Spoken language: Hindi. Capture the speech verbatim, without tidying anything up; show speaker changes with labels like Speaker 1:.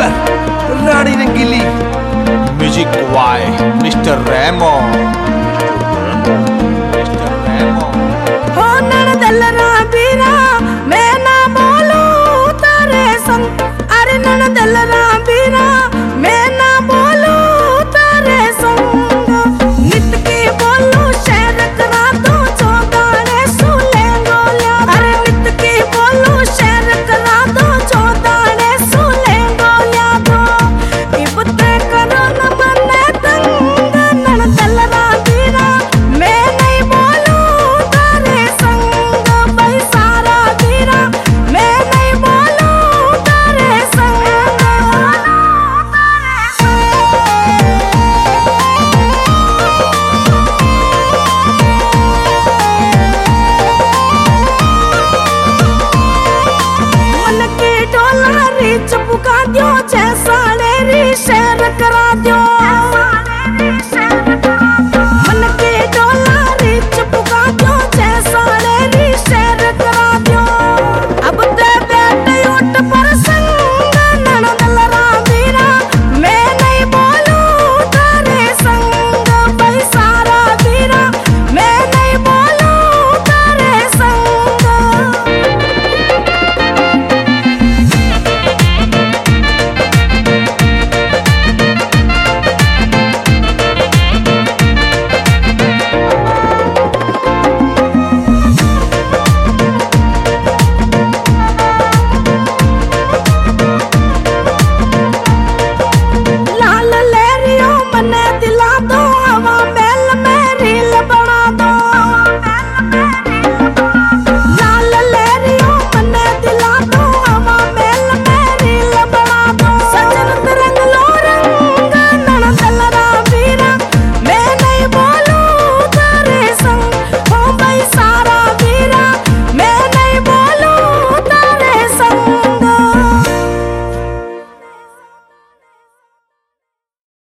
Speaker 1: Singer Rani Rangili, music by mister Remo. Mister Remo
Speaker 2: हो नन दल्लरा बीरा मैं ना बोलू तारे संग, अरे नन दल्लरा बीरा मैं ना बोलू तारे संग। नित की बोलू शहर करा दो चौदाने सुले गोलिया, अरे नित की बोलू शहर करा दो चौदाने सुले गोलिया दो। इबते करो न मने तंग नन दल्लरा बीरा मैं नहीं बोलू तारे संग। भाई सारा बीरा मैं नहीं बोलू तारे संग। मन के डोला रे चपुका दियो